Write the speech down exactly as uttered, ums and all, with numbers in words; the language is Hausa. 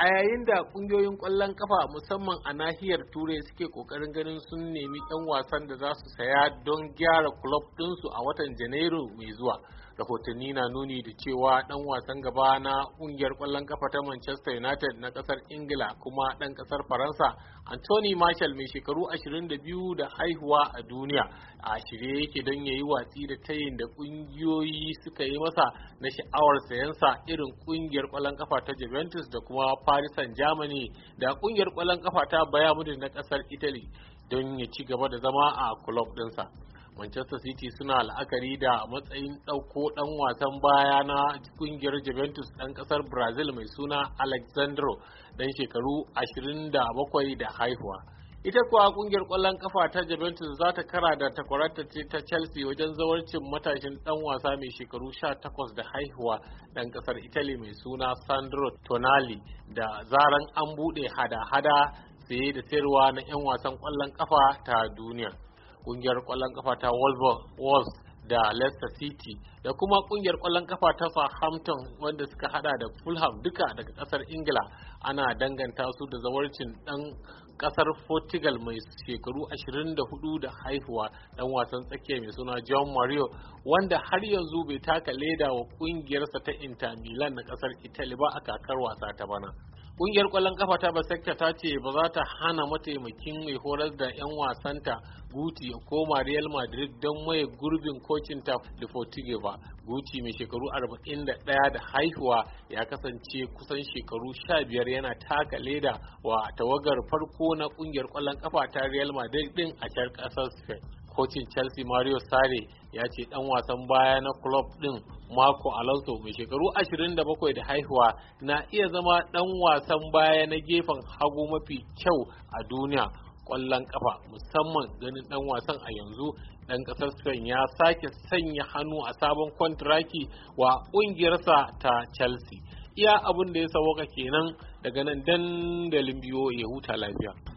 yayin da kungiyoyin kwallon kafa musamman a nahiyar turai suke kokarin ganin sun nemi 'yan wasan da za su saya don gyara kulob ɗinsu a watan janairu mai zuwa, rahotanni na nuni da cewa dan wasan gaba na kungiyar kwallon kafa ta Manchester United na kasar Ingila kuma dan kasar Faransa Anthony Martial mai shekaru ashirin da biyu da haihuwa a duniya a shirye yake don yayi watsi da tayin da kungiyoyi suka yi masa na sha'awar sayansa, irin kungiyar kwallon kafa ta Juventus da kuma Paris Saint-Germain da kungiyar kwallon kafa ta Bayern Munich na kasar Italy don ya ci gaba da zama a club ɗinsa. Manchester City suna la'akari da matsayin ɗauko ɗan wasan baya na kungiyar Juventus ɗan ƙasar Brazil mai suna Alexandro ɗan shekaru ashirin da bakwai da haihuwa. Ita kuwa kungiyar ƙwallon kafa ta Juventus za ta kara da takwararta ta Chelsea wajen zawarcin matashin ɗan wasa mai shekaru sha takwas da haihuwa ɗan ƙasar Italy mai suna Sandro Tonali da zaran an buɗe hada-hada saye da sayarwa na 'yan wasan ƙwallon kafa ta duniya. Kungiyar kwallon kafa ta Wolves da Leicester City da kuma kungiyar kwallon kafa ta Southampton wanda suka hada da Fulham duka daga kasar Ingila ana danganta su da zawarcin dan kasar Portugal mai shekaru ashirin da hudu da haihuwa, dan wasan tsakiya mai suna John Mario wanda har yanzu bai taka leda wa kungiyarsa ta Inter Milan na kasar Italy ba a kakar wasa ta bana. Kungiyar kwallon kafa ta Besikta ta ce ba za ta hana mataimakin mai horar da 'yan wasanta Guti ya koma Real Madrid don maye gurbin kocin ta Deportivo ba. Guti mai shekaru arba'in da ɗaya da haihuwa ya kasance kusan shekaru sha biyar yana taka leda wa tawagar farko na kungiyar kwallon kafa ta Real Madrid din a can kasar Spain. Kocin Chelsea Mario Sarri ya ce dan wasan baya na club din Marco Alonso mai shekaru ashirin da bakwai da haihuwa na iya zama dan wasan baya na gefen hagu mafi kyau a duniya kwallon kafa, musamman ganin dan wasan a yanzu dan kasar Spain ya sake sanya hannu a sabon kwantiraki wa kungiyarsa ta Chelsea. Iya abin da ya sauka kenan daga nan dandalin biyo ya huta lafiya.